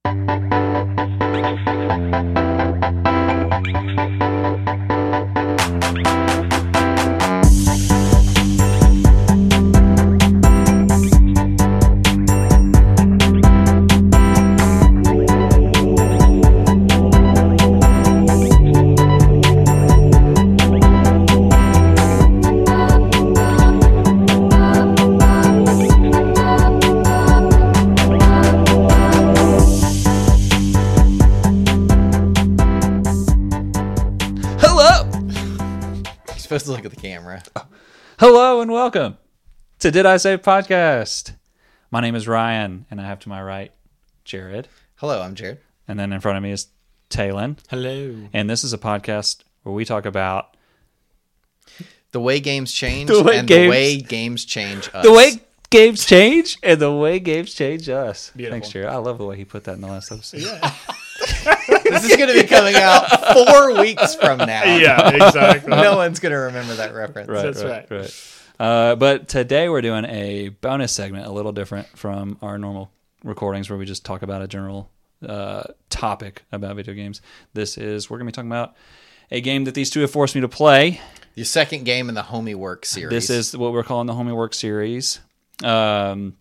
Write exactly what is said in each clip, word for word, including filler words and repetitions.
Supposed to look at the camera. Hello and welcome to Did I Say Podcast. My name is Ryan, and I have to my right Jared. Hello, I'm Jared. And then in front of me is Talon. Hello. And this is a podcast where we talk about The way games change The way and games- the way games change us. the way games change and the way games change us. Beautiful. Thanks, Jared. I love the way he put that in the last episode. Yeah. This is going to be coming out four weeks from now. Yeah, exactly. No one's going to remember that reference. Right, That's right, right. right. Uh, but today we're doing a bonus segment, a little different from our normal recordings where we just talk about a general uh, topic about video games. This is, we're going to be talking about a game that these two have forced me to play. Your second game in the Homie Work series. This is what we're calling the Homie Work series. Um,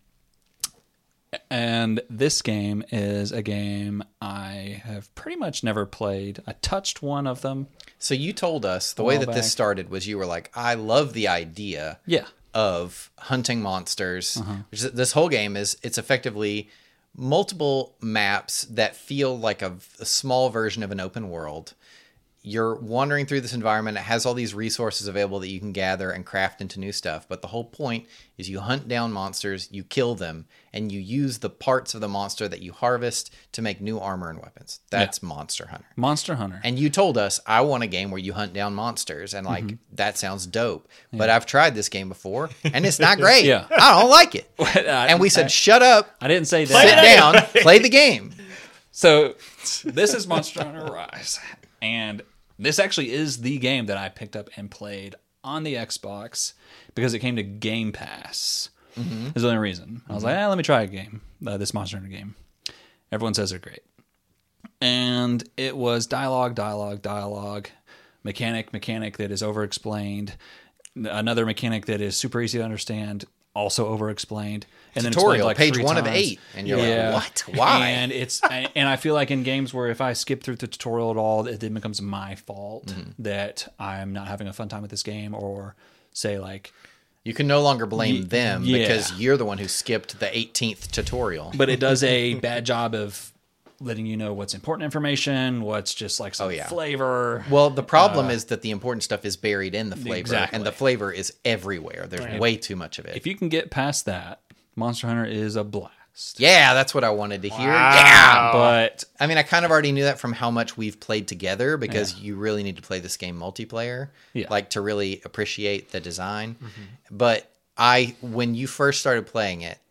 and this game is a game I have pretty much never played. I touched one of them. So you told us the A way while that this back. started was you were like, I love the idea Yeah. of hunting monsters. Uh-huh. Which is- this whole game is, it's effectively multiple maps that feel like a, a small version of an open world. You're wandering through this environment. It has all these resources available that you can gather and craft into new stuff. But the whole point is you hunt down monsters, you kill them, and you use the parts of the monster that you harvest to make new armor and weapons. That's Monster Hunter. Monster Hunter. And you told us, I want a game where you hunt down monsters. And like, that sounds dope. But I've tried this game before, and it's not great. Yeah. I don't like it. I- And we said, I- shut up, I didn't say sit that. down, play the game. So this is Monster Hunter Rise, and this actually is the game that I picked up and played on the Xbox because it came to Game Pass. Mm-hmm. Is the only reason. I was like, eh, let me try a game, uh, this Monster Hunter game. Everyone says they're great. And it was dialogue, dialogue, dialogue, mechanic, mechanic that is over-explained, another mechanic that is super easy to understand, also over-explained. And then Tutorial, like page three one of times. eight. And you're Yeah. like, what? Why? And it's and I feel like in games where if I skip through the tutorial at all, it then becomes my fault Mm-hmm. that I'm not having a fun time with this game, or say like. You can no longer blame Ye- them yeah. because you're the one who skipped the eighteenth tutorial. But it does a bad job of letting you know what's important information, what's just like some Oh, yeah. flavor. Well, the problem is that the important stuff is buried in the flavor, Exactly. and the flavor is everywhere. There's Right. way too much of it. If you can get past that, Monster Hunter is a blast. Yeah, that's what I wanted to hear. Wow. Yeah. But I mean, I kind of already knew that from how much we've played together because you really need to play this game multiplayer, Yeah. like to really appreciate the design. But I, when you first started playing it,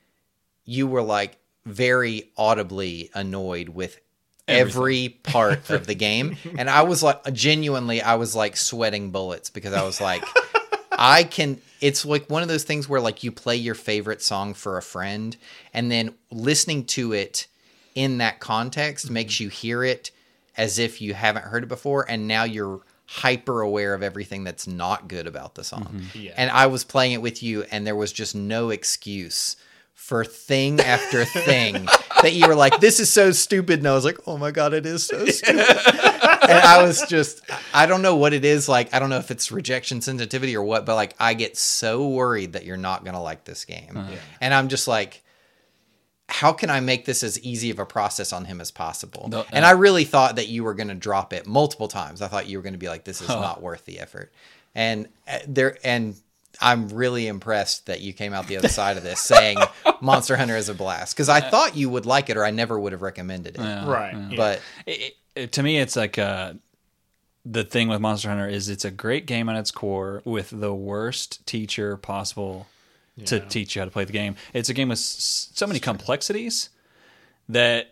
you were like very audibly annoyed with every part of the game. And I was like, genuinely, I was like sweating bullets because I was like, I can, it's like one of those things where like you play your favorite song for a friend and then listening to it in that context makes you hear it as if you haven't heard it before. And now you're hyper aware of everything that's not good about the song. Yeah. And I was playing it with you and there was just no excuse for thing after thing that you were like, this is so stupid. And I was like, oh my God, it is so stupid. And I was just, I don't know what it is. Like, I don't know if it's rejection sensitivity or what, but like, I get so worried that you're not going to like this game. Uh-huh. And I'm just like, how can I make this as easy of a process on him as possible? No, uh, and I really thought that you were going to drop it multiple times. I thought you were going to be like, this is not worth the effort. And uh, there, and I'm really impressed that you came out the other side of this saying Monster Hunter is a blast. Because I thought you would like it or I never would have recommended it. Yeah. Right. Yeah. Yeah. But It, it, to me, it's like uh, the thing with Monster Hunter is it's a great game at its core with the worst teacher possible to Yeah. teach you how to play the game. It's a game with s- so many complexities that,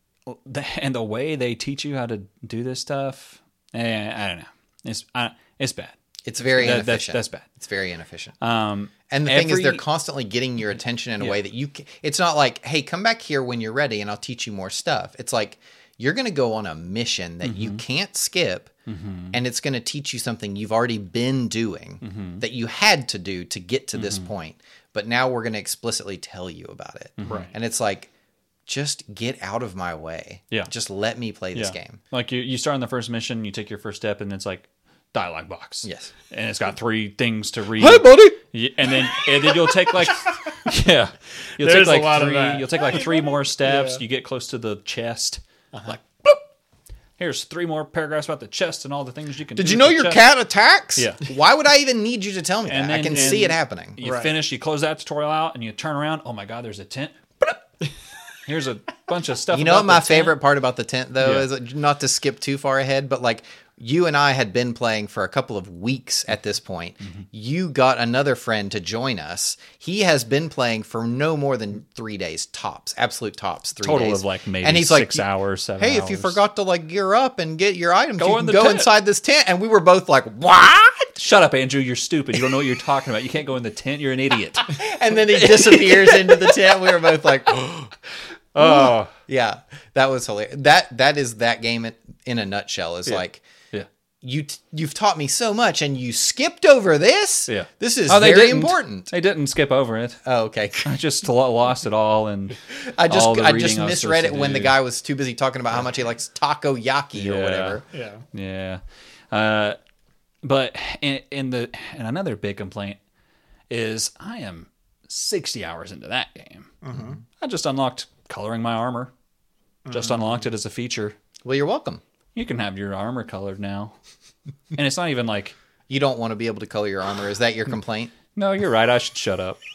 and the way they teach you how to do this stuff, eh, I don't know. It's I, it's bad. It's very That- inefficient. that's, that's bad. It's very inefficient. Um, And the thing is, every- they're constantly getting your attention in a Yeah. way that you can, it's not like, hey, come back here when you're ready and I'll teach you more stuff. It's like, you're going to go on a mission that Mm-hmm. you can't skip, and it's going to teach you something you've already been doing Mm-hmm. that you had to do to get to this point. But now we're going to explicitly tell you about it. Right. And it's like, just get out of my way. Yeah. Just let me play this yeah. game. Like you, you start on the first mission, you take your first step, and it's like dialogue box. Yes. And it's got three things to read. Hey, buddy. Yeah, and then and then you'll take like yeah, you'll There's a take like lot of three. that. You'll take like three more steps. Yeah. You get close to the chest. Uh-huh. Like, boop. Here's three more paragraphs about the chest and all the things you can. Did do you with know the your chest. cat attacks? Yeah. Why would I even need you to tell me And that? I then- can see and it happening. You Right. finish. You close that tutorial out, and you turn around. Oh my God! There's a tent. Boop. Here's a bunch of stuff. You know about what my the tent. favorite part about the tent though Yeah. is not to skip too far ahead, but like you and I had been playing for a couple of weeks at this point. Mm-hmm. You got another friend to join us. He has been playing for no more than three days tops, absolute tops. Three Total days. of like maybe and he's six like, hours, seven Hey, if you hours. forgot to like gear up and get your items, Go you in can the go tent." inside this tent. And we were both like, what? Shut up, Andrew. You're stupid. You don't know what you're talking about. You can't go in the tent. You're an idiot. And then he disappears into the tent. We were both like, Oh, yeah, that was hilarious. That that is that game in, in a nutshell. Is Yeah. like yeah. you t- you've taught me so much, and you skipped over this. Yeah. This is Oh, they very didn't. important. They didn't skip over it. Oh, okay. I just lo- lost it all, and I just all the I reading just I was misread supposed it to when the do. guy was too busy talking about how much he likes takoyaki or Yeah. whatever. Yeah. Yeah, uh, but in, in the and another big complaint is I am sixty hours into that game. Mm-hmm. I just unlocked coloring my armor. Just unlocked it as a feature. Well, you're welcome. You can have your armor colored now, and it's not even like. You don't want to be able to color your armor. Is that your complaint? No, you're right. I should shut up.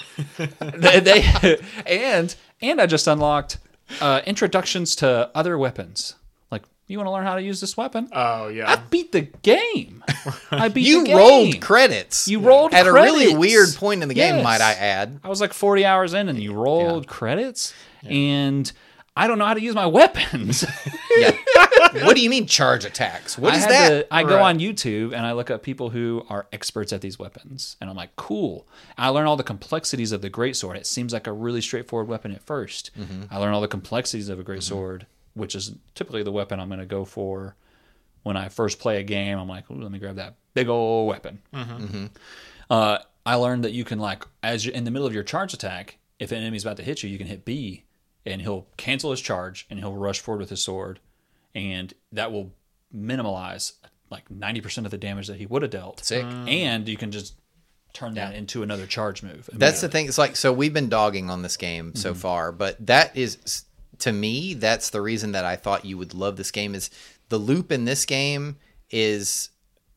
they, they and and I just unlocked uh, introductions to other weapons. Like, you want to learn how to use this weapon? Oh I yeah. beat the game. I beat You the game. rolled credits. You rolled at credits. a really weird point in the game, Yes. might I add. I was like forty hours in, and you rolled credits, and I don't know how to use my weapons. Yeah. What do you mean charge attacks? What I is had that? to- I go Right. on YouTube and I look up people who are experts at these weapons, and I'm like, cool. I learn all the complexities of the greatsword. It seems like a really straightforward weapon at 1st Mm-hmm. I learn all the complexities of a greatsword, which is typically the weapon I'm going to go for when I first play a game. I'm like, ooh, let me grab that big old weapon. Mm-hmm. Uh, I learned that you can, like, as you're in the middle of your charge attack, if an enemy's about to hit you, you can hit B, and he'll cancel his charge and he'll rush forward with his sword, and that will minimize like ninety percent of the damage that he would have dealt. Sick. And you can just turn that into another charge move. That's the thing. It's like, so we've been dogging on this game so Mm-hmm. far, but that is, to me, that's the reason that I thought you would love this game. Is the loop in this game is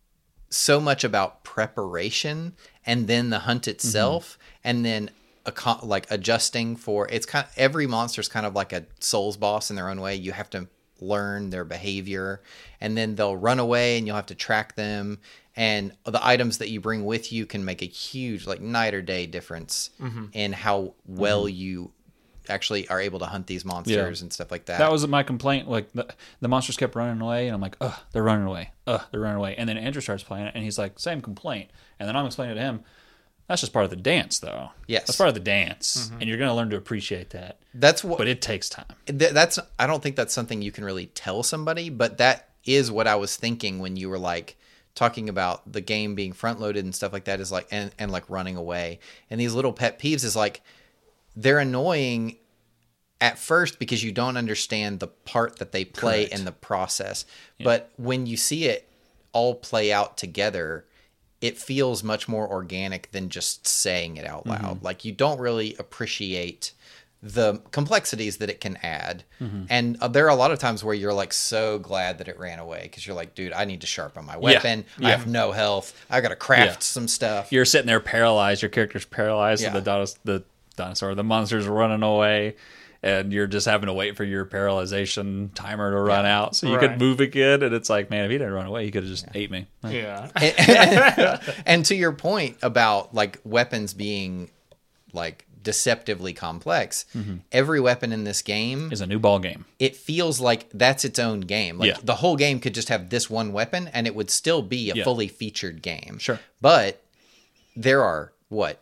so much about preparation, and then the hunt itself, and then a co- like adjusting for, it's kind of, every monster is kind of like a Souls boss in their own way. You have to learn their behavior, and then they'll run away and you'll have to track them, and the items that you bring with you can make a huge, like, night or day difference in how well you actually are able to hunt these monsters and stuff like that. That was my complaint. Like, the, the monsters kept running away, and I'm like, ugh, they're running away. Ugh, they're running away. And then Andrew starts playing it, and he's like, same complaint. And then I'm explaining to him, that's just part of the dance, though. Yes. That's part of the dance. And you're going to learn to appreciate that. that's what But it takes time. Th- that's I don't think that's something you can really tell somebody, but that is what I was thinking when you were like talking about the game being front loaded and stuff like that, is like, and, and like running away. And these little pet peeves is like, they're annoying at first because you don't understand the part that they play Correct. in the process. But when you see it all play out together, it feels much more organic than just saying it out loud. Mm-hmm. Like, you don't really appreciate the complexities that it can add. Mm-hmm. And uh, there are a lot of times where you're like so glad that it ran away, because you're like, dude, I need to sharpen my weapon. I Yeah. have no health. I got to craft Yeah. some stuff. You're sitting there paralyzed. Your character's paralyzed. Yeah. So the, dinos- the dinosaur, the monster's running away. And you're just having to wait for your paralyzation timer to run out so you Right. could move again. And it's like, man, if he didn't run away, he could have just ate me. Yeah. And to your point about like weapons being like deceptively complex. Mm-hmm. Every weapon in this game is a new ball game. It feels like that's its own game. Like Yeah. the whole game could just have this one weapon and it would still be a Yeah. fully featured game. Sure. But there are what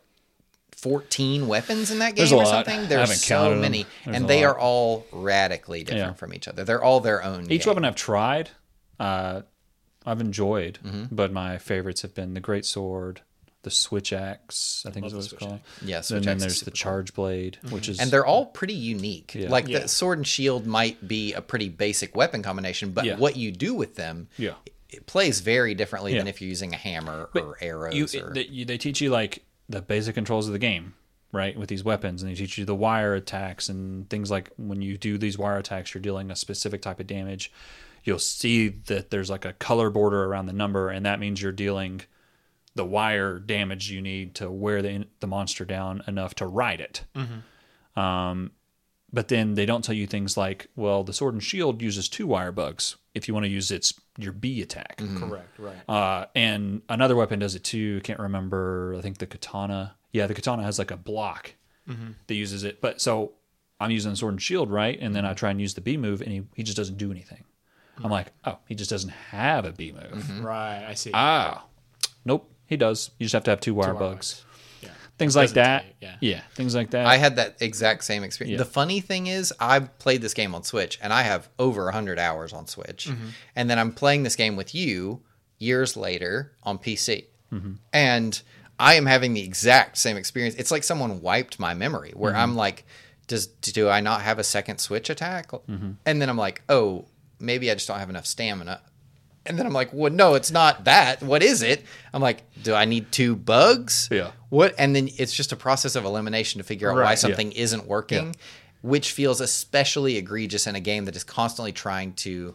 fourteen weapons in that game There's a or lot. something? I There's haven't so counted them. many. There's and a they lot. are all radically different Yeah. from each other. They're all their own Each game. weapon I've tried, uh, I've enjoyed, Mm-hmm. but my favorites have been the Great Sword, the Switch Axe, I think Love is what the it's Switch called. Yeah, And Switch then Axe is there's super the cool. Charge Blade, which is And they're all pretty unique. Yeah. Like Yeah. the sword and shield might be a pretty basic weapon combination, but Yeah. what you do with them, Yeah. it plays very differently Yeah. than if you're using a hammer But or arrows. You, or... they, you, they teach you like the basic controls of the game, right? With these weapons, and they teach you the wire attacks and things like when you do these wire attacks, you're dealing a specific type of damage. You'll see that there's like a color border around the number, and that means you're dealing the wire damage you need to wear the the monster down enough to ride it. Mm-hmm. Um, but then they don't tell you things like, well, the sword and shield uses two wire bugs if you want to use its your B attack. Correct, right. Uh, and another weapon does it too. Can't remember. I think the katana. Yeah, the katana has like a block that uses it. But so I'm using the sword and shield, right? And then I try and use the B move, and he, he just doesn't do anything. I'm like, oh, he just doesn't have a B move. Right, I see. Ah, nope, he does. You just have to have two wire wire bugs. Yeah. Things like Doesn't that. tell you, yeah. things like that. I had that exact same experience. Yeah. The funny thing is, I've played this game on Switch, and I have over one hundred hours on Switch. Mm-hmm. And then I'm playing this game with you years later on P C. Mm-hmm. And I am having the exact same experience. It's like someone wiped my memory, where Mm-hmm. I'm like, does do I not have a second Switch attack? Mm-hmm. And then I'm like, oh, maybe I just don't have enough stamina. And then I'm like, well, no, it's not that. What is it? I'm like, do I need two bugs? Yeah. What? And then it's just a process of elimination to figure out why Right. something isn't working, Yeah. which feels especially egregious in a game that is constantly trying to.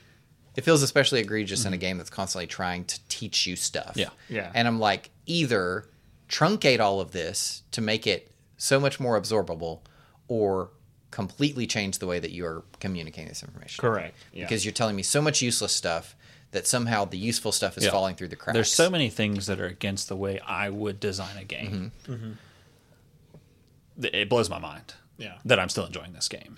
It feels especially egregious in a game that's constantly trying to teach you stuff. Yeah. Yeah. And I'm like, either truncate all of this to make it so much more absorbable, or completely change the way that you are communicating this information. Correct. Yeah. Because you're telling me so much useless stuff that somehow the useful stuff is Yeah. falling through the cracks. There's so many things that are against the way I would design a game. Mm-hmm. Th- It blows my mind Yeah. that I'm still enjoying this game.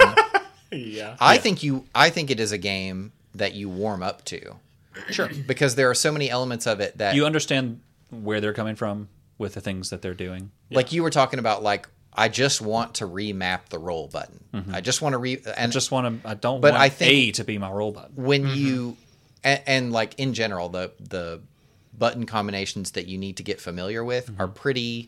Yeah. I think you. I think it is a game that you warm up to. Sure. Because there are so many elements of it that, You understand where they're coming from with the things that they're doing. like you were talking about, like I just want to remap the roll button. I just want to re. And I just want to. I don't But want I think- A to be my roll button. when you and, and like in general, the the button combinations that you need to get familiar with are pretty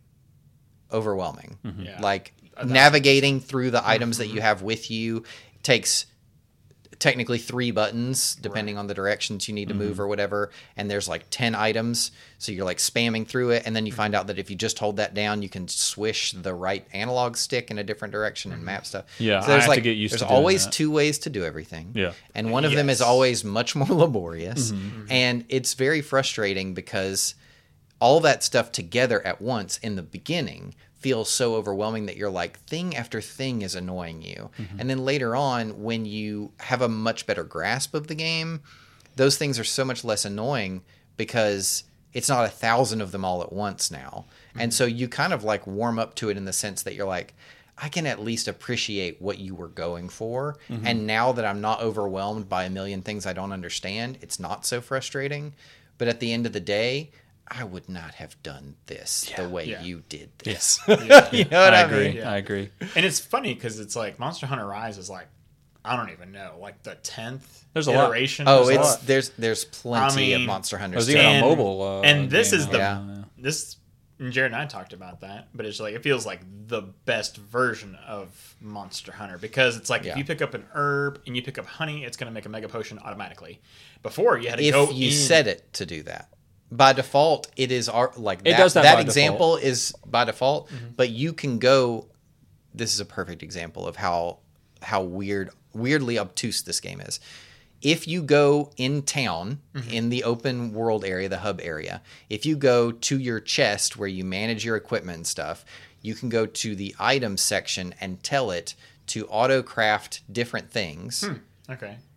overwhelming. Yeah. Like That's- navigating through the items that you have with you takes technically three buttons depending on the directions you need to move or whatever, and there's like ten items, so you're like spamming through it, and then you find out that if you just hold that down you can swish the right analog stick in a different direction and map stuff. Yeah, so there's I have like to get used there's to doing always that. two ways to do everything. Yeah. And one of them is Yes. always much more laborious, and it's very frustrating because all that stuff together at once in the beginning feels so overwhelming that you're like, thing after thing is annoying you. And then later on, when you have a much better grasp of the game, those things are so much less annoying because it's not a thousand of them all at once now. And so you kind of like warm up to it in the sense that you're like, I can at least appreciate what you were going for. And now that I'm not overwhelmed by a million things I don't understand, it's not so frustrating. But at the end of the day, I would not have done this the way Yeah. you did this. Yeah. You know what I I, agree. mean? Yeah. I agree. And it's funny because it's like Monster Hunter Rise is like, I don't even know, like the tenth There's a lot. iteration. Oh, There's a it's lot. there's there's plenty I of mean, Monster Hunter There's stuff. even a And- mobile. Uh, and this game is now. the Yeah. this. And Jared and I talked about that, but it's like it feels like the best version of Monster Hunter because it's like Yeah. if you pick up an herb and you pick up honey, it's going to make a mega potion automatically. Before you had to If go you in. set it to do that. By default, it is our, like It that, does that that by example is by default, but you can go. This is a perfect example of how how weird, weirdly obtuse this game is. If you go in town, in the open world area, the hub area, if you go to your chest where you manage your equipment and stuff, you can go to the items section and tell it to auto craft different things. Okay.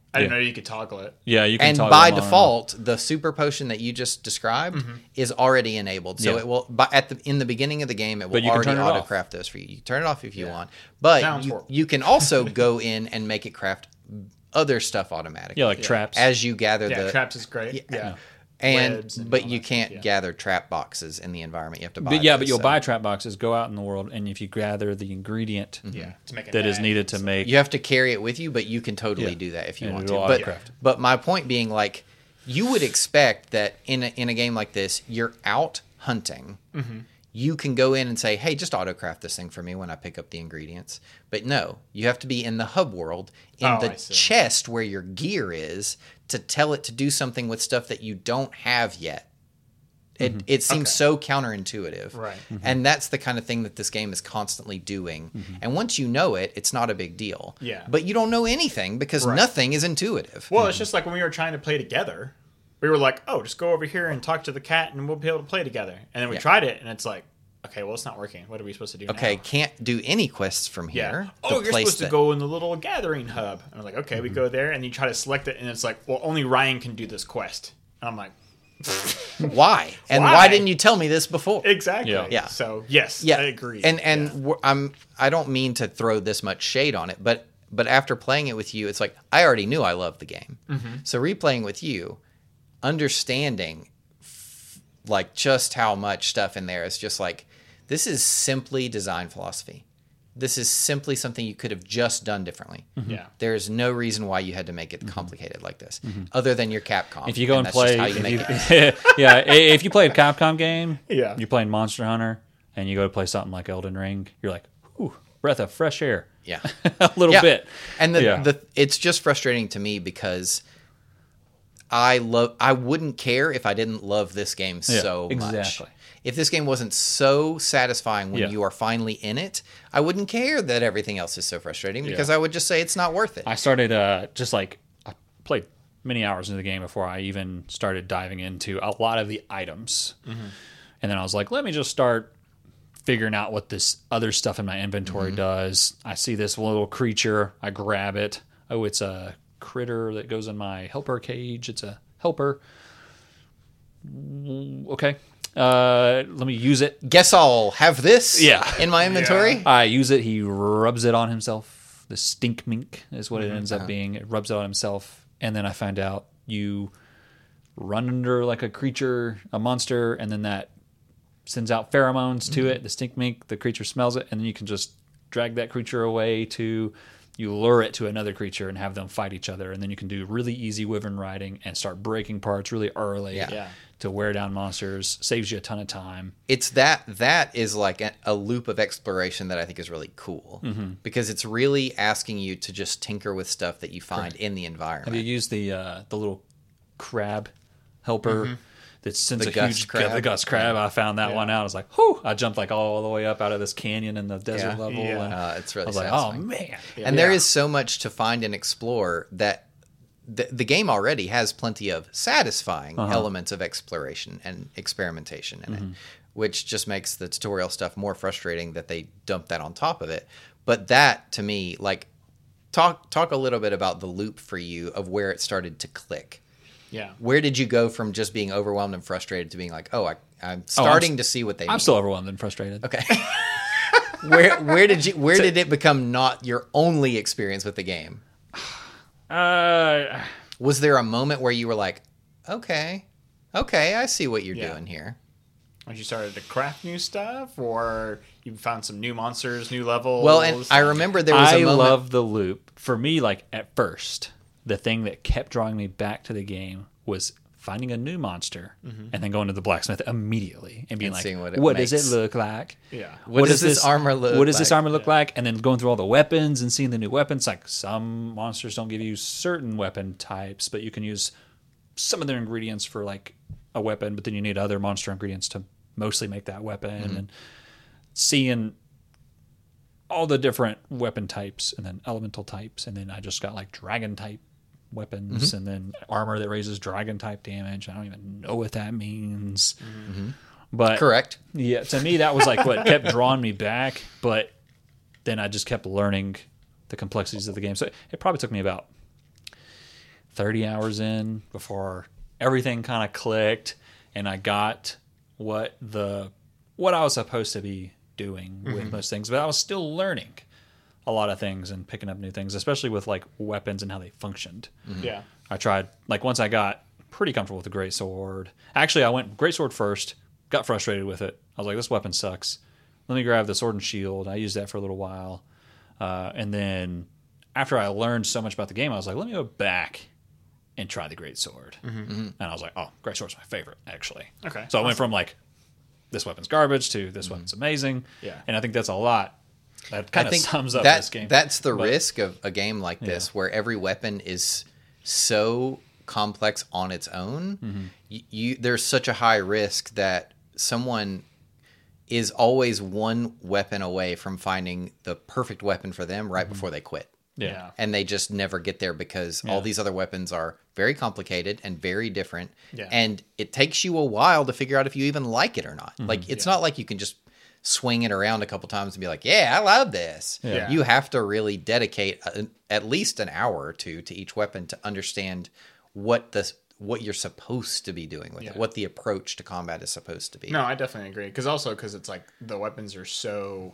I didn't Yeah. know you could toggle it. Yeah, you can And toggle by them on and default, the super potion that you just described is already enabled. So Yeah. it will, but at the in the beginning of the game, it will But you can already turn it auto off. craft those for you. You can turn it off if you Yeah. want, but Sounds you, horrible. you can also go in and make it craft other stuff automatically. Yeah, like traps. as you gather Yeah, the traps is great. Yeah. and, webs and but all you that can't stuff, yeah. gather trap boxes in the environment. You have to buy. But yeah, but those, you'll so. buy trap boxes, go out in the world, and if you gather the ingredient Yeah. To make a that is bag. needed to make, You have to carry it with you, but you can totally Yeah. do that if you And want to. it'll But, autocraft. but my point being, like, you would expect that in a, in a game like this, you're out hunting. Mm-hmm. You can go in and say, "Hey, just autocraft this thing for me when I pick up the ingredients." But no, you have to be in the hub world, in Oh, the I see. chest where your gear is, to tell it to do something with stuff that you don't have yet. It, Mm-hmm. it seems Okay. so counterintuitive. Right. And that's the kind of thing that this game is constantly doing. And once you know it, it's not a big deal. Yeah. But you don't know anything because Right. nothing is intuitive. Well, it's just like when we were trying to play together. We were like, oh, just go over here and talk to the cat and we'll be able to play together. And then we Yeah. tried it and it's like, okay, well, it's not working. What are we supposed to do Okay, now? can't do any quests from Yeah. here. Oh, The you're place supposed to that- go in the little gathering hub. And I'm like, okay, we go there and you try to select it and it's like, well, only Ryan can do this quest. And I'm like, Why? And why? Why? didn't you tell me this before? exactly. Yeah. Yeah. So yes, Yeah, I agree. And and Yeah. we're- I'm I don't mean to throw this much shade on it, but but after playing it with you, it's like I already knew I loved the game. Mm-hmm. So replaying with you, understanding f- like just how much stuff in there is just like this is simply design philosophy. This is simply something you could have just done differently. yeah. There's no reason why you had to make it complicated like this, other than your Capcom. if you go and, that's play, just how you if make you- it. yeah, i- if you play a Capcom game, Yeah. you're playing Monster Hunter, and you go to play something like Elden Ring, you're like, ooh, breath of fresh air, Yeah. a little Yeah. bit, And the, Yeah. the it's just frustrating to me because I love I wouldn't care if I didn't love this game Yeah, so much. exactly. If this game wasn't so satisfying when Yeah. you are finally in it, I wouldn't care that everything else is so frustrating because Yeah. I would just say it's not worth it. I started uh, just like I played many hours into the game before I even started diving into a lot of the items, and then I was like, let me just start figuring out what this other stuff in my inventory does. I see this little creature, I grab it. Oh, it's a critter that goes in my helper cage. It's a helper. Mm, Okay, uh, let me use it. Guess I'll have this Yeah. in my inventory. Yeah. I use it. He rubs it on himself. The stink mink is what it ends up being. It rubs it on himself, and then I find out you run under like a creature, a monster, and then that sends out pheromones to it. The stink mink, the creature smells it, and then you can just drag that creature away to. You lure it to another creature and have them fight each other, and then you can do really easy wyvern riding and start breaking parts really early Yeah. Yeah. to wear down monsters. Saves you a ton of time. It's that that is like a, a loop of exploration that I think is really cool because it's really asking you to just tinker with stuff that you find in the environment. Have you used the uh, the little crab helper that sends The a Gus huge crab? the Gus crab? I found that Yeah. one out. I was like, whew! I jumped like all the way up out of this canyon in the desert Yeah. level. Yeah. And Uh, it's really I was like, oh satisfying. man, And there Yeah. is so much to find and explore that the, the game already has plenty of satisfying Uh-huh. elements of exploration and experimentation in Mm-hmm. it, which just makes the tutorial stuff more frustrating that they dump that on top of it. But that to me, like, talk talk a little bit about the loop for you of where it started to click. Yeah. Where did you go from just being overwhelmed and frustrated to being like, oh, I, I'm starting s- to see what they I'm mean? still overwhelmed and frustrated. Okay. where where did you where did it become not your only experience with the game? Uh, Was there a moment where you were like, okay, okay, I see what you're Yeah. doing here? When you started to craft new stuff, or you found some new monsters, new levels. Well, and I remember there was I a moment. love the loop. For me, like at first, the thing that kept drawing me back to the game was finding a new monster and then going to the blacksmith immediately and being And like, seeing what it what does makes." it look like? Yeah. What does this armor look What does this like? armor look like? And then going through all the weapons and seeing the new weapons. Like some monsters don't give you certain weapon types, but you can use some of their ingredients for like a weapon, but then you need other monster ingredients to mostly make that weapon. Mm-hmm. And seeing all the different weapon types and then elemental types, and then I just got like dragon type weapons Mm-hmm. and then armor that raises dragon type damage. I don't even know what that means. But Correct. yeah, to me that was like what kept drawing me back, but then I just kept learning the complexities of the game. So it probably took me about thirty hours in before everything kind of clicked, and I got what the what I was supposed to be doing with Mm-hmm. most things, but I was still learning a lot of things and picking up new things, especially with like weapons and how they functioned. Yeah. I tried, like, once I got pretty comfortable with the Great Sword. Actually, I went Great Sword first, got frustrated with it. I was like, this weapon sucks. Let me grab the Sword and Shield. I used that for a little while. Uh, and then after I learned so much about the game, I was like, let me go back and try the Great Sword. Mm-hmm. And I was like, oh, Great Sword's my favorite, actually. Okay. So I went from, like, this weapon's garbage to this weapon's amazing. Yeah. And I think that's a lot. That kind I of think sums up that, this game. That's the But- risk of a game like this, Yeah. where every weapon is so complex on its own. Mm-hmm. You, you there's such a high risk that someone is always one weapon away from finding the perfect weapon for them right before they quit. Yeah. Yeah. And they just never get there because Yeah. all these other weapons are very complicated and very different. Yeah. And it takes you a while to figure out if you even like it or not. Like, it's Yeah. not like you can just swing it around a couple times and be like, yeah, I love this. Yeah. You have to really dedicate a, at least an hour or two to each weapon to understand what the what you're supposed to be doing with Yeah. it, what the approach to combat is supposed to be. No, I definitely agree. Because also, because it's like the weapons are so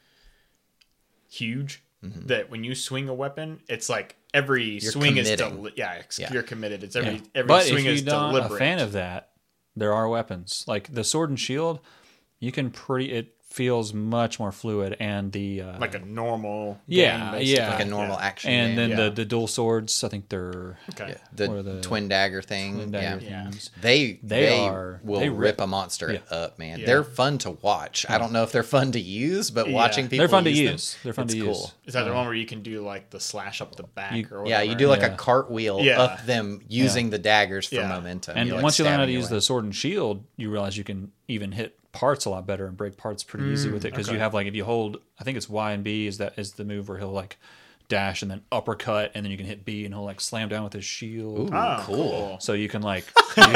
huge Mm-hmm. that when you swing a weapon, it's like every swing is committing. deli- yeah, it's, Yeah. you're committed. It's every Yeah. every But swing if is you're not deliberate. a fan of that, there are weapons like the Sword and Shield. You can pretty. It feels much more fluid, and the uh, like a normal Yeah, game, basically. yeah. Like a normal Yeah. action and game. then Yeah. the, the dual swords. I think they're Okay. Yeah, the, Or the twin dagger thing. twin dagger yeah. things. They, They they are- will they rip, rip. a monster Yeah. up, man. Yeah. They're fun to watch. I don't know if they're fun to use, but Yeah. watching people They're fun to use them, use. They're fun it's to cool. use. Is that the one where you can do like the slash up the back You- or whatever? Yeah, you do like Yeah. a cartwheel Yeah. up them using the daggers for Yeah. momentum. And You're, like, once you learn how to stabbing use away. the Sword and Shield, you realize you can even hit parts a lot better and break parts pretty easy with it because okay. you have like if you hold, I think it's Y and B is that is the move where he'll like dash and then uppercut and then you can hit B and he'll like slam down with his shield. Ooh, Oh, cool. cool. So you can like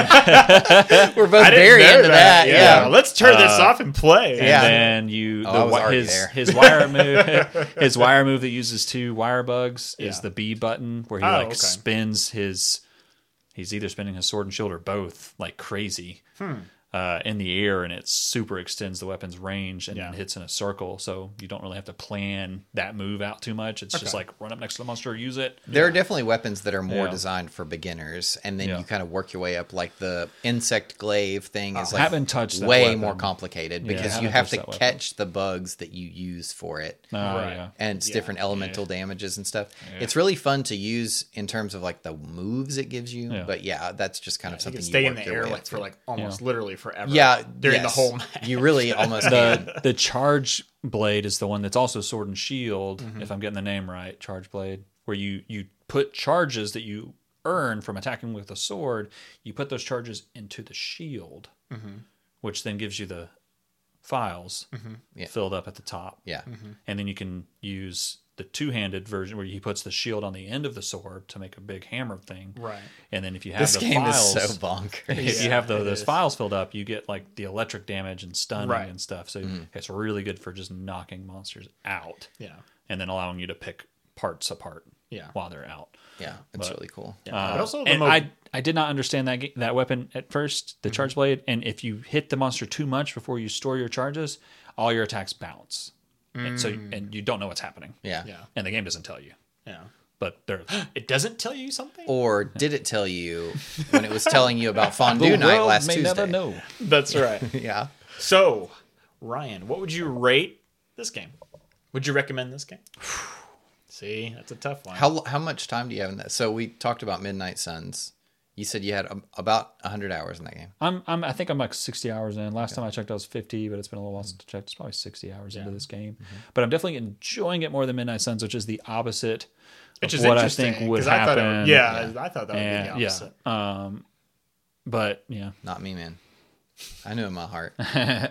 We're both I didn't very know into that. Yeah. Let's turn this Uh, off and play. and Yeah. then you Oh, the, I was wi- already his there. his wire move his wire move that uses two wire bugs is Yeah. the B button where he Oh, like okay. spins his he's either spinning his sword and shield or both like crazy. Hmm. Uh, in the air, and it super extends the weapon's range and Yeah. then hits in a circle, so you don't really have to plan that move out too much. It's just Okay. like run up next to the monster, use it. There are definitely weapons that are more Yeah. designed for beginners, and then Yeah. you kind of work your way up. Like the insect glaive thing is I like haven't touched that way weapon. more complicated Yeah, I because you haven't have touched to that weapon. catch the bugs that you use for it. Oh, Right. yeah. And it's Yeah. different elemental damages and stuff. It's really fun to use in terms of like the moves it gives you. Yeah. But yeah, that's just kind of You something can you stay in work the your air way like up for to. like almost literally forever. Yeah, during the yes. whole match. You really almost can. The the charge blade is the one that's also sword and shield, Mm-hmm. if I'm getting the name right. Charge blade, where you you put charges that you earn from attacking with a sword, you put those charges into the shield, Mm-hmm. which then gives you the files Yeah. filled up at the top. Yeah. And then you can use the two-handed version where he puts the shield on the end of the sword to make a big hammer thing. Right. And then if you have This the game files, is so bonkers. if you Yeah, have the, it those is. files filled up, you get like the electric damage and stunning Right. and stuff. So Mm-hmm. it's really good for just knocking monsters out Yeah. and then allowing you to pick parts apart Yeah. while they're out. Yeah, it's But- really cool. Uh, But also the and mo- I I did not understand that ga- that weapon at first, Mm-hmm. the charge blade. And if you hit the monster too much before you store your charges, all your attacks bounce, and so and you don't know what's happening. Yeah. Yeah. And the game doesn't tell you, Yeah. but they're It doesn't tell you something? Or did it tell you when it was telling you about Fondue Night last may Tuesday? never know. That's right. Yeah. So, Ryan, what would you rate this game? Would you recommend this game? See, that's a tough one. How how much time do you have in that? So we talked about Midnight Suns. You said you had um, about one hundred hours in that game. I'm, I'm, I think I'm like sixty hours in. Last time I checked, I was fifty, but it's been a little while since I checked. It's probably sixty hours into this game. Mm-hmm. But I'm definitely enjoying it more than Midnight Suns, which is the opposite Which of is what I interesting, think would 'cause I thought it happen. would- yeah, I thought that would be the And, opposite. yeah. Um, but yeah, Not me, man. I knew in my heart. I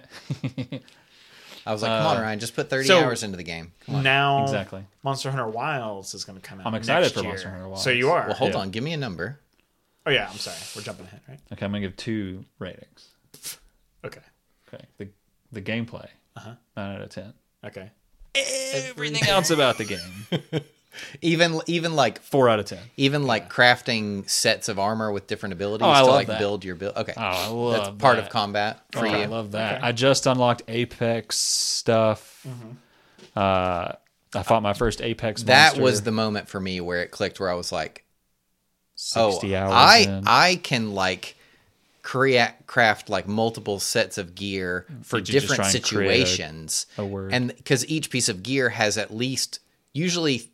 was like, come on, Ryan, just put thirty so- hours into the game. Come on. Now, Exactly. Monster Hunter Wilds is going to come out. I'm excited next for year. Monster Hunter Wilds. So you are. Well, hold Yeah. on. Give me a number. Oh yeah, I'm sorry. We're jumping ahead, right? okay, I'm gonna give two ratings. Okay. Okay, the the gameplay, Uh-huh. nine out of ten. Okay. Everything else about the game, even even like Four out of ten. even like crafting sets of armor with different abilities Oh, I to love like that. build your build. Okay, Oh, I love that's part that. of combat for Oh, you. I love that. Okay. I just unlocked Apex stuff. Uh, I fought my first Apex That monster. was the moment for me where it clicked, where I was like, sixty oh, hours I in. I can like create craft like multiple sets of gear for Did you just different try and create a- situations, a word? and because each piece of gear has at least usually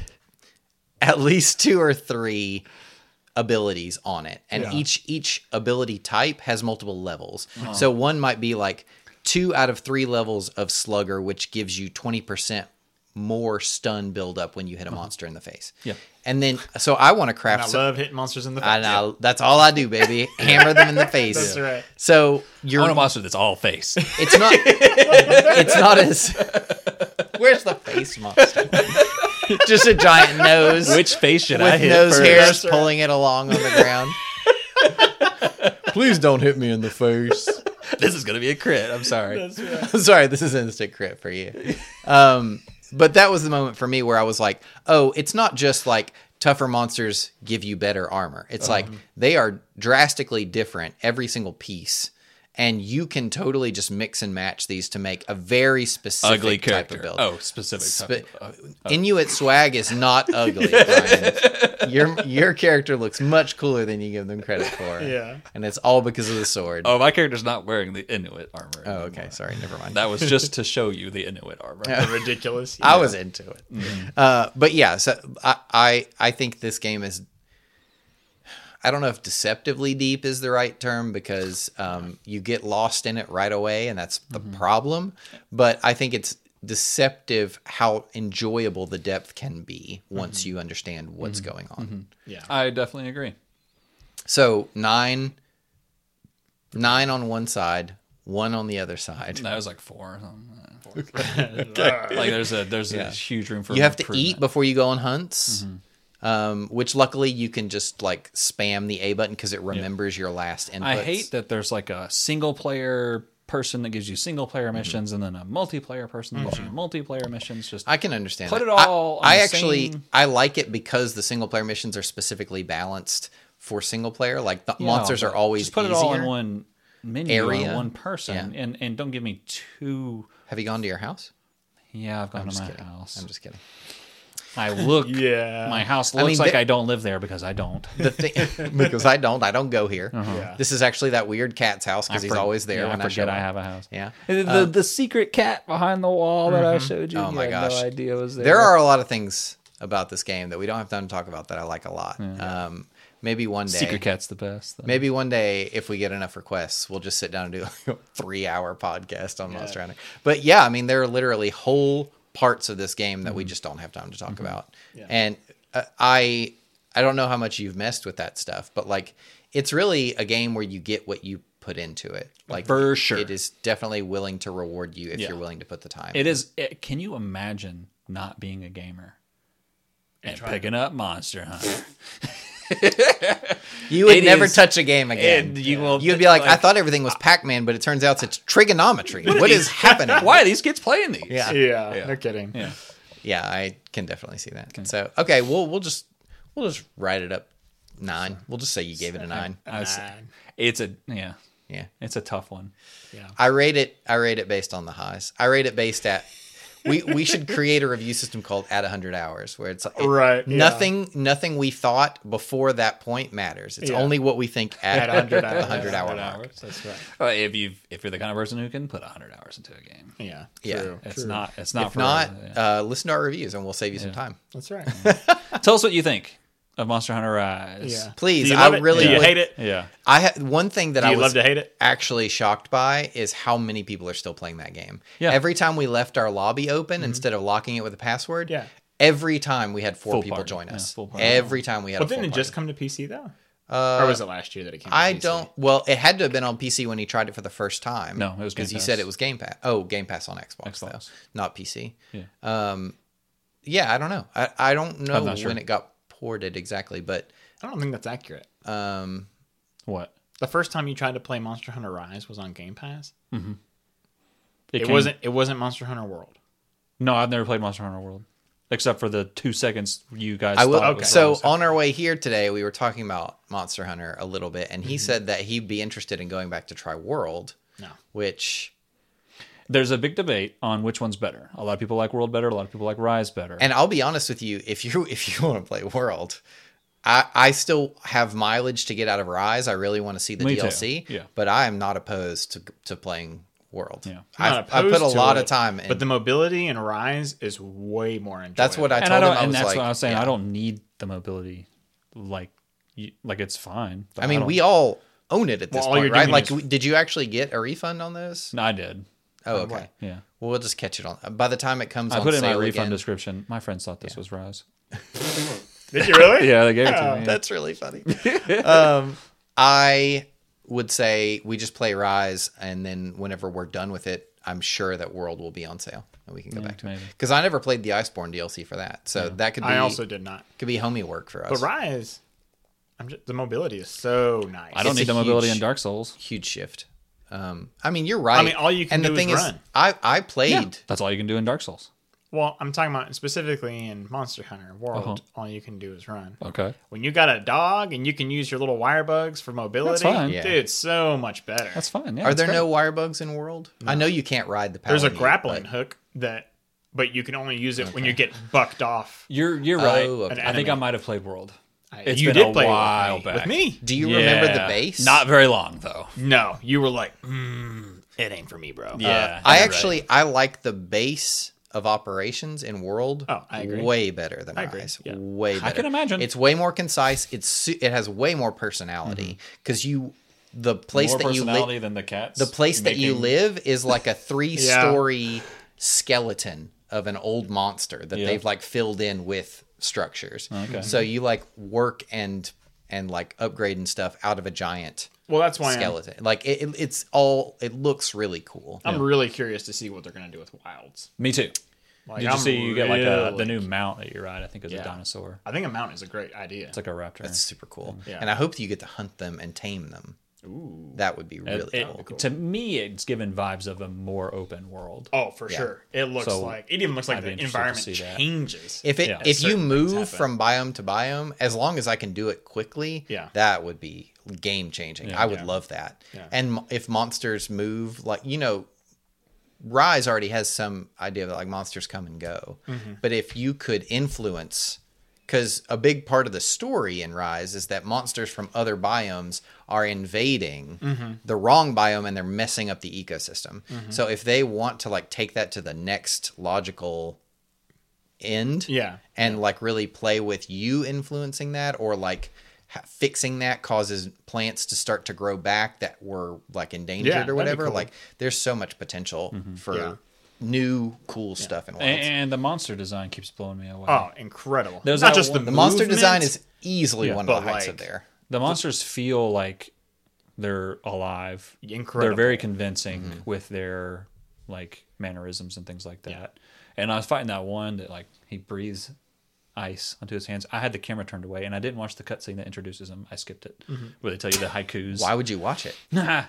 at least two or three abilities on it, and Yeah. each each ability type has multiple levels. So one might be like two out of three levels of Slugger, which gives you twenty percent more stun buildup when you hit a monster in the face. Yeah. And then, so I want to And craft. I so- love hitting monsters in the face. I know that's all I do, baby. Hammer them in the face. That's right. So I you're. want a monster that's all face. It's not. It's not as. Where's the face monster? Just a giant nose Which face should I with hit nose first? hairs That's right. pulling it along on the ground. Please don't hit me in the face. This is gonna be a crit. I'm sorry. That's right. Sorry, this is instant crit for you. Um, but that was the moment for me where I was like, oh, it's not just like tougher monsters give you better armor. It's like they are drastically different every single piece. And you can totally just mix and match these to make a very specific Ugly type character. of build. Oh, specific. Spe- type of- Inuit swag is not ugly, Brian. Your your character looks much cooler than you give them credit for. Yeah. And it's all because of the sword. Oh, my character's not wearing the Inuit armor. Oh, anymore. okay. Sorry, never mind. That was just to show you the Inuit armor. Ridiculous. I Yeah. was into it. Uh, but yeah, so I, I I think this game is. I don't know if deceptively deep is the right term because um, you get lost in it right away, and that's the problem. But I think it's deceptive how enjoyable the depth can be once you understand what's going on. Yeah. I definitely agree. So nine, nine on one side, one on the other side. That was like four. or something. Like there's a there's a huge room for You have to improvement. eat before you go on hunts. Um, which luckily you can just like spam the A button because it remembers your last inputs. I hate that there's like a single player person that gives you single player missions and then a multiplayer person that gives you multiplayer missions. Just I can understand. Put that. it all on I, I the actually same- I like it because the single player missions are specifically balanced for single player. Like the Yeah, monsters are but always just put easier. it all in one menu area. on one person, Yeah. and and don't give me two. Have you gone to your house? Yeah, I've gone to just my kidding. house. I'm just kidding. I look. Yeah. My house I looks mean, like the- I don't live there because I don't. The thing because I don't I don't go here. Yeah. This is actually that weird cat's house because I he's for- always there yeah, when I I, forget show I up. have a house. Yeah. The the, the secret cat behind the wall that I showed you. Oh you my had gosh. No idea was there. There are a lot of things about this game that we don't have time to talk about that I like a lot. Um, maybe one day. Secret cat's the best. though. Maybe one day, if we get enough requests, we'll just sit down and do like a three-hour podcast on Monster Hunter. But yeah, I mean, there are literally whole parts of this game that we just don't have time to talk about. Yeah. And uh, I, I don't know how much you've messed with that stuff, but like, it's really a game where you get what you put into it. Like For sure. it is definitely willing to reward you if Yeah. you're willing to put the time. It is. It, can you imagine not being a gamer and trying- picking up Monster Hunter? You would It never is- touch a game again. and you will- You'd be like, I like- thought everything was Pac-Man, but it turns out it's trigonometry. What is happening? Why are these kids playing these? Yeah. Yeah. Yeah. No kidding. Yeah. Yeah, I can definitely see that. So okay, we'll we'll just we'll just write it up nine. We'll just say you gave it a nine. I was- Nine. It's a yeah. Yeah, It's a tough one. Yeah. I rate it. I rate it based on the highs. I rate it based at. We we should create a review system called at one hundred hours, where it's it- Right, yeah. Nothing nothing we thought before that point matters. It's Yeah. only what we think at, At one hundred the hours. one hundred hour one mark. hundred hours. That's right. Well, if you if you're the kind of person who can put one hundred hours into a game, Yeah. Yeah. True. it's True. not it's not If for not, yeah. uh, listen to our reviews and we'll save you some Yeah. time. That's right. Tell us what you think of Monster Hunter Rise. Yeah. Please, Do you I love it? really Do you would- hate it? Yeah. I had one thing that Do I you was love to hate it? actually shocked by is how many people are still playing that game. Yeah. Every time we left our lobby open, instead of locking it with a password, Yeah. every time we had four Full people party. join Yeah, us. full party. Every time we had Well, a full didn't it party. just come to P C though? Uh, Or was it last year that it came to I P C? don't. Well, it had to have been on P C when he tried it for the first time. No, it was Game because you Pass. said it was Game Pass. Oh, Game Pass on Xbox, Xbox. though, not P C. Yeah. Um, yeah, I don't know. I, I don't know I'm not when sure. it got ported exactly, but I don't think that's accurate. um, What? The first time you tried to play Monster Hunter Rise was on Game Pass. It, came- wasn't. It wasn't Monster Hunter World. No, I've never played Monster Hunter World. except for the two seconds you guys. I will. thought was So Rise. on our way here today, we were talking about Monster Hunter a little bit, and he Mm-hmm. said that he'd be interested in going back to try World. No. Which, there's a big debate on which one's better. A lot of people like World better. A lot of people like Rise better. and I'll be honest with you, if you if you want to play World, I I still have mileage to get out of Rise. I really want to see the Me D L C. too. Yeah. But I am not opposed to to playing World. Yeah. I'm I not I put opposed a to lot it, of time in. but the mobility in Rise is way more enjoyable. That's what I and told I don't. him. I and was that's like, what I was saying. yeah. I don't need the mobility. Like, you, like it's fine. but I mean, don't- we all own it at this Well, all point, you're right? doing Like, is- w- did you actually get a refund on those? No, I did. Oh, On okay. what? Yeah. Well, we'll just catch it on. By the time it comes I on put it in my sale refund again, description. My friends thought this was Rise. Did you really? Yeah, they gave it to me. that's really funny. um, I would say we just play Rise, and then whenever we're done with it, I'm sure that World will be on sale, and we can go Yeah, back to it. maybe. Because I never played the Iceborne D L C for that, so that could be I also did not. could be homie work for us. But Rise, I'm just, the mobility is so nice. I don't It's need a the mobility huge- in Dark Souls. Huge shift. Um, I mean, you're right. mean, all you can and the do thing is is, run. I I played. That's all you can do in Dark Souls. Well, I'm talking about specifically in Monster Hunter World. Uh-huh. All you can do is run. Okay. When you got a dog and you can use your little wire bugs for mobility, fine. Yeah. dude, so much better. That's fine. Yeah, Are that's there great. no wire bugs in World? I know you can't ride the. There's a Paladin, grappling but- hook that, but you can only use it when you get bucked off. You're you're right. Oh, okay. An I think I enemy. might have played World. I- It's you been did a play while with me, back. with me. Do you remember the Yeah. base? Not very long though. No, you were like, mm, it ain't for me, bro. Yeah. I you're actually right. I like the base of operations in World. Oh, I agree. Way better than I agree, Rise. yeah. Way better. can imagine. It's way more concise. It's su- it has way more personality because you the place more that you personality live than the cats. the place that you making- live is like a three story skeleton of an old monster that Yeah. they've like filled in with structures. Okay. So you like work and and like upgrade and stuff out of a giant Well, that's why I'm, skeleton. Like it, it- it's all it looks really cool. I'm really curious to see what they're gonna do with Wilds. Me too. Like, Did you I'm see you get like a, the really- new mount that you ride? I think is Yeah. a dinosaur. I think a mount is a great idea. It's like a raptor. That's super cool. Yeah. And I hope that you get to hunt them and tame them. Ooh. That would be It- really it- cool. To me, it's given vibes of a more open world. Oh, for Yeah. sure. It looks So, like it even looks like I'd be the interested to environment see that. changes. If it Yeah. if you Certain things move happen. from biome to biome, as long as I can do it quickly, Yeah. that would be game changing. Yeah. I would Yeah. love that. Yeah. And mo- if monsters move, like you know, Rise already has some idea that like monsters come and go, Mm-hmm. but if you could influence, because a big part of the story in Rise is that monsters from other biomes are invading Mm-hmm. the wrong biome and they're messing up the ecosystem. So if they want to like take that to the next logical end, Yeah. and like really play with you influencing that or like ha- fixing that causes plants to start to grow back that were like endangered Yeah, or that'd be whatever. cool. Like there's so much potential for Yeah. new cool stuff in Wilds. And the monster design keeps blowing me away. Oh, incredible. There's Not that just the one- the monster movement. design is easily Yeah, one of the but, heights like, of there. The monsters feel like they're alive. Incredible. They're very convincing Mm-hmm. with their like mannerisms and things like that. And I was fighting that one that like he breathes ice onto his hands. I had the camera turned away and I didn't watch the cutscene that introduces him. I skipped it. Where they tell you the haikus. Why would you watch it?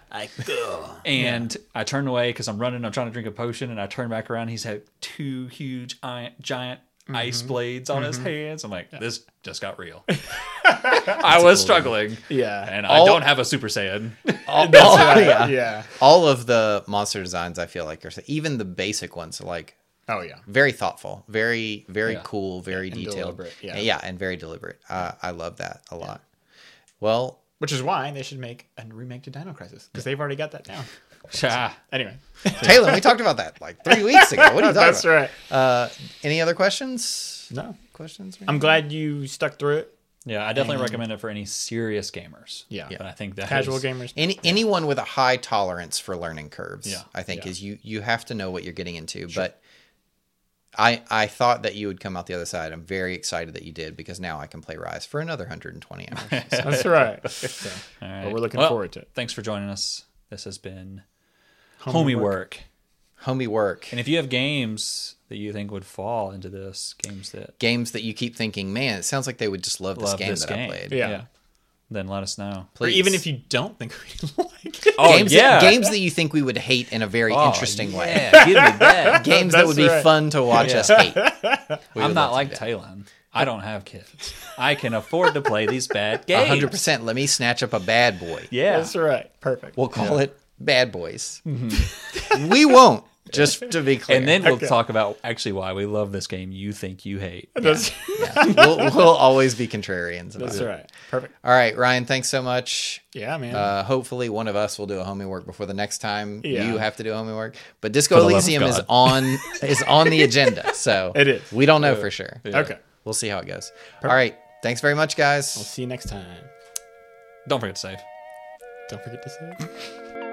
And I turned away because I'm running. I'm trying to drink a potion, and I turn back around. He's had two huge iron, giant ice blades on his hands. I'm like, this just got real. I was struggling, Yeah. and All- I don't have a Super Saiyan. All, That's all- right. yeah. Yeah. All of the monster designs, I feel like, are even the basic ones, are like Oh yeah. very thoughtful, very very Yeah. cool, very and detailed. deliberate, yeah. yeah, and very deliberate. Uh, I love that a lot. Well, Which is why they should make a remake to Dino Crisis because they've already got that down. Cha. Anyway, Taylor, we talked about that like three weeks ago. What are you talking that's about? right. Uh, any other questions? No, Questions? I'm glad you stuck through it. Yeah, I definitely recommend it for any serious gamers. Yeah. but I think that Casual is- gamers. Any anyone with a high tolerance for learning curves, Yeah. I think Yeah. is you you have to know what you're getting into. But I I thought that you would come out the other side. I'm very excited that you did because now I can play Rise for another one hundred twenty hours. That's right. So, All right. but we're looking Well, forward to it. Thanks for joining us. This has been Homie Work. Homie work. And if you have games that you think would fall into this, games that Games that you keep thinking, man, it sounds like they would just love this love game this that game, I played. Yeah. then let us know. Or Please. even if you don't think we like it. Oh, games, yeah. that, games that you think we would hate in a very Oh, interesting way. Yeah, give me that. Games that That's would be right. fun to watch us hate. We I'm would not love to like do that. Talon. I don't have kids. I can afford to play these bad games. one hundred percent. Let me snatch up a bad boy. Yeah. That's right. Perfect. We'll call it Bad Boys. We won't, just to be clear. And then we'll Okay. talk about actually why we love this game you think you hate. That's, Yeah, we'll, we'll always be contrarians about that's it. right. Perfect. All right, Ryan, thanks so much. Yeah, man. Uh, hopefully one of us will do a homework before the next time Yeah. you have to do homework. But Disco For the love of Elysium is God. on is on the agenda, so It is. We don't know for sure. Okay. We'll see how it goes. All right, thanks very much, guys. We'll see you next time. Don't forget to save. Don't forget to say.